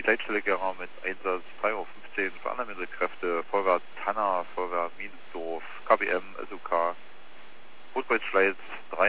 Zeitstelle-Gerrer mit Einsatz 3:15 Uhr für Andermittelkräfte, Feuerwehr Tanner, Feuerwehr Miensdorf, KBM, SOK, Rotkreuz Schleiz